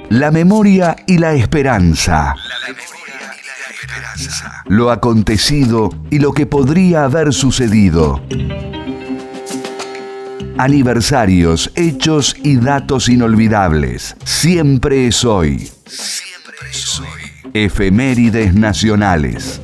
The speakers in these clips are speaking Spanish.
La memoria y la esperanza. Lo acontecido y lo que podría haber sucedido. Aniversarios, hechos y datos inolvidables. Siempre es hoy. Siempre es hoy. Efemérides nacionales.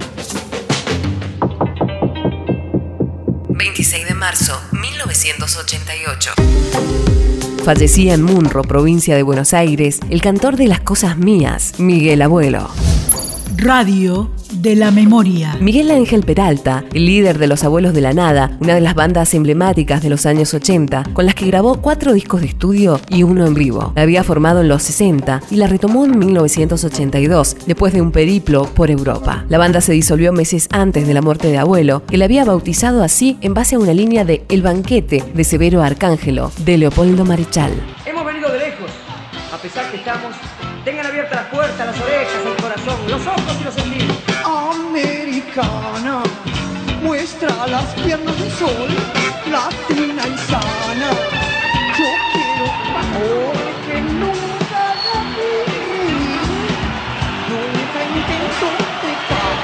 26 de marzo, 1988. Fallecía en Munro, provincia de Buenos Aires, el cantor de Las Cosas Mías, Miguel Abuelo. Radio de la Memoria. Miguel Ángel Peralta, el líder de Los Abuelos de la Nada, una de las bandas emblemáticas de los años 80, con las que grabó 4 discos de estudio y 1 en vivo. La había formado en los 60 y la retomó en 1982, después de un periplo por Europa. La banda se disolvió meses antes de la muerte de Abuelo, que la había bautizado así en base a una línea de El Banquete de Severo Arcángelo, de Leopoldo Marechal. Hemos venido de lejos, a pesar que estamos. Tengan abiertas las puertas, las orejas, el corazón, los ojos y los sentidos. Americana, muestra las piernas del sol, latina y sana. Yo quiero amor que nunca la vi, nunca intento pecar.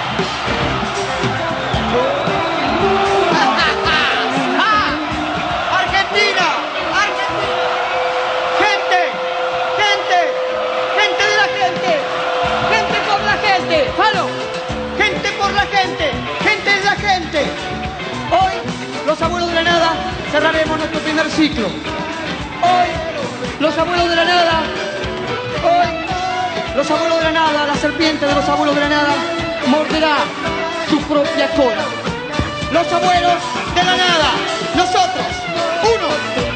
¡Argentina! ¡Argentina! ¡Gente! ¡Gente! ¡Gente de la gente! ¡Gente por la gente! ¡Halo! ¡Gente por la gente! ¡Gente de la gente! Hoy, los abuelos de la nada, cerraremos nuestro primer ciclo. Hoy, los abuelos de la nada. Hoy, los abuelos de la nada, la serpiente de los abuelos de la nada, morderá su propia cola. Los abuelos de la nada, nosotros, uno.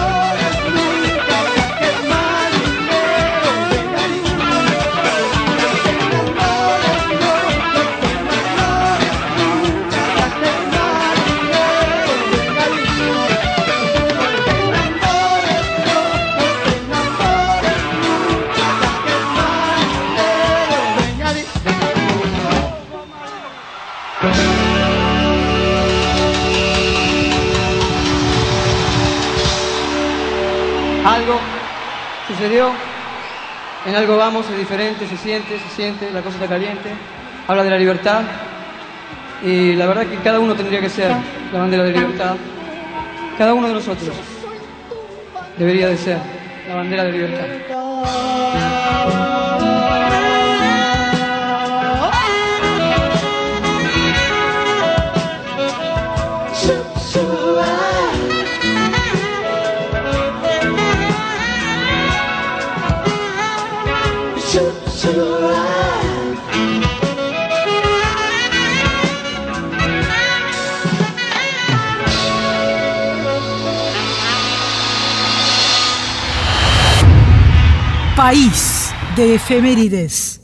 Algo sucedió, en algo vamos, es diferente, se siente, la cosa está caliente, habla de la libertad y la verdad que cada uno tendría que ser la bandera de libertad, cada uno de nosotros debería de ser la bandera de libertad. País de efemérides.